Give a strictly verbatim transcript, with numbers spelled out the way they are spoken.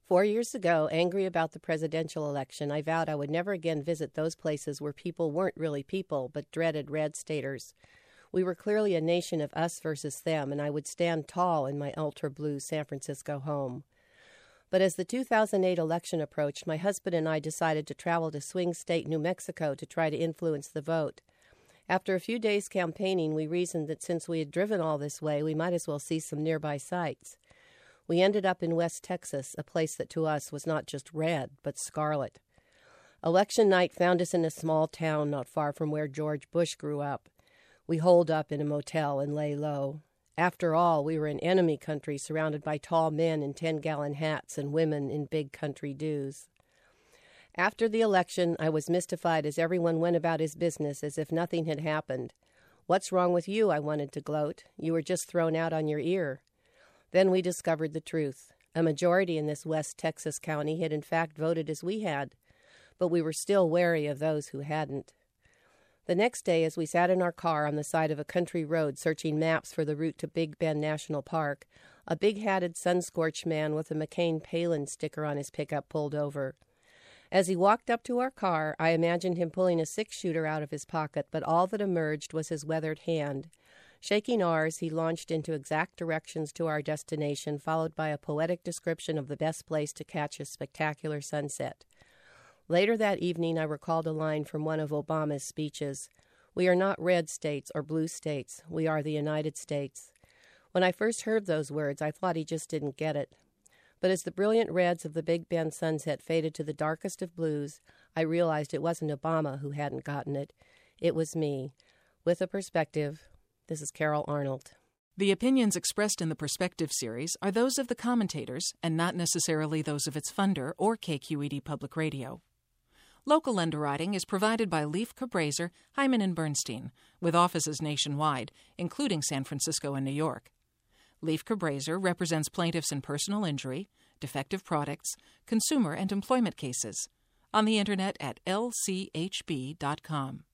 Four years ago, angry about the presidential election, I vowed I would never again visit those places where people weren't really people, but dreaded red staters. We were clearly a nation of us versus them, and I would stand tall in my ultra-blue San Francisco home. But as the two thousand eight election approached, my husband and I decided to travel to swing state New Mexico to try to influence the vote. After a few days campaigning, we reasoned that since we had driven all this way, we might as well see some nearby sights. We ended up in West Texas, a place that to us was not just red, but scarlet. Election night found us in a small town not far from where George Bush grew up. We holed up in a motel and lay low. After all, we were in enemy country surrounded by tall men in ten-gallon hats and women in big country dues. After the election, I was mystified as everyone went about his business as if nothing had happened. "What's wrong with you?" I wanted to gloat. "You were just thrown out on your ear." Then we discovered the truth. A majority in this West Texas county had in fact voted as we had, but we were still wary of those who hadn't. The next day, as we sat in our car on the side of a country road searching maps for the route to Big Bend National Park, a big-hatted, sun-scorched man with a McCain-Palin sticker on his pickup pulled over. As he walked up to our car, I imagined him pulling a six-shooter out of his pocket, but all that emerged was his weathered hand. Shaking ours, he launched into exact directions to our destination, followed by a poetic description of the best place to catch a spectacular sunset. Later that evening, I recalled a line from one of Obama's speeches. "We are not red states or blue states. We are the United States." When I first heard those words, I thought he just didn't get it. But as the brilliant reds of the Big Bend sunset faded to the darkest of blues, I realized it wasn't Obama who hadn't gotten it. It was me. With a perspective, this is Carol Arnold. The opinions expressed in the Perspective series are those of the commentators and not necessarily those of its funder or K Q E D Public Radio. Local underwriting is provided by Leif Cabraser, Hyman and Bernstein, with offices nationwide, including San Francisco and New York. Leif Cabraser represents plaintiffs in personal injury, defective products, consumer and employment cases. On the Internet at L C H B dot com.